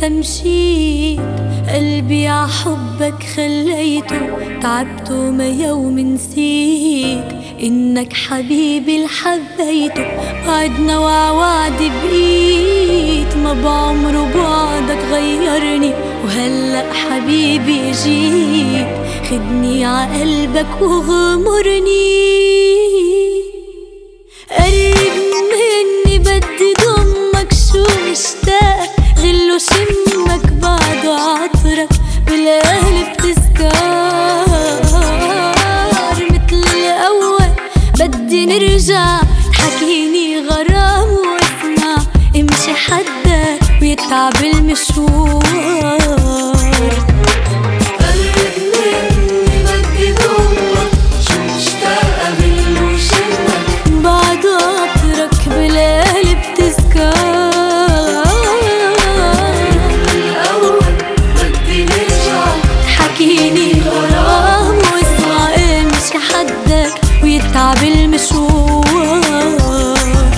مشيت قلبي ع حبك خليته، تعبت وما يوم نسيت إنك حبيبي اللي حبيته. وعدنا وعوعد بقيت، ما بعمر بعدك غيرني، وهلأ حبيبي جيت خدني ع قلبك وغمرني. قرب مني بدي ضمك، شو مشتاق غلو شمك بعد عطرك بالقلب تذكار. متل الأول بدي نرجع، تحكيني غرام واسمع، امشي حدك ويتعب المشوار. ويتعب المشوار.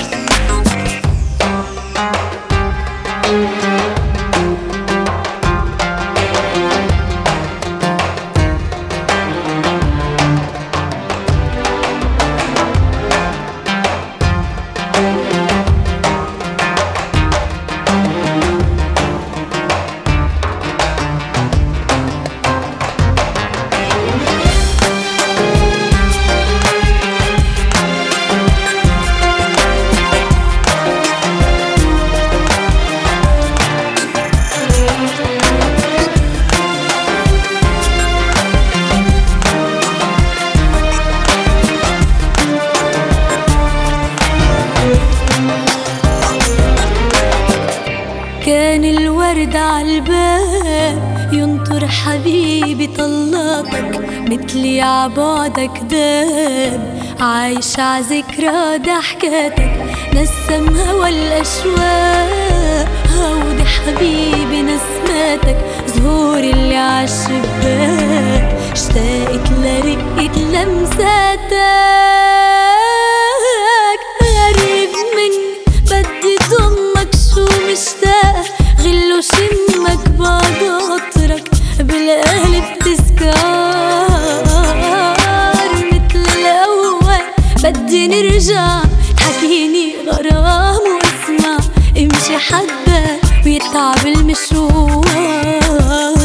كان الورد عالباب ينطر حبيبي طلاتك، متلي عبعدك داب عايش عذكرى ضحكاتك. نسم هوا الأشواق هودي حبيبي نسماتك، زهور اللي عالشباك اشتاقت لرقة لمساتك. قرب مني بدي ضمك، شو مشتاق غلو شمك بعد عطرك بالقلب تذكار. متل الأول بدي نرجع، تحكيني غرام واسمع، امشي حدك ويتعب المشوار.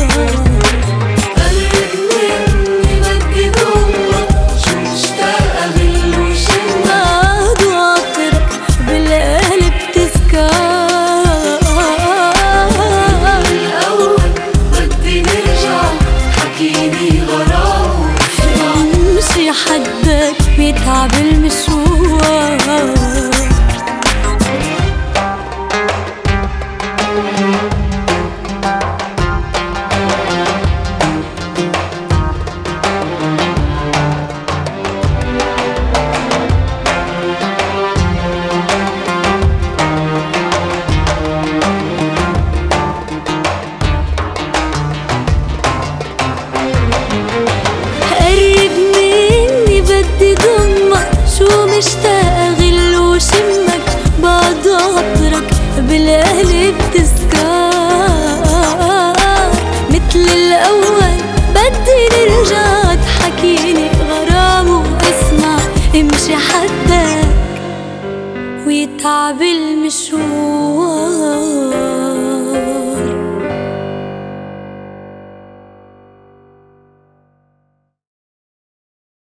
حدك بيتعب المشوار. مشتاق غلو شمك بعد عطرك بالقلب تذكار. متل الأول بدي نرجع، تحكيني غرام واسمع، امشي حدك ويتعب المشوار.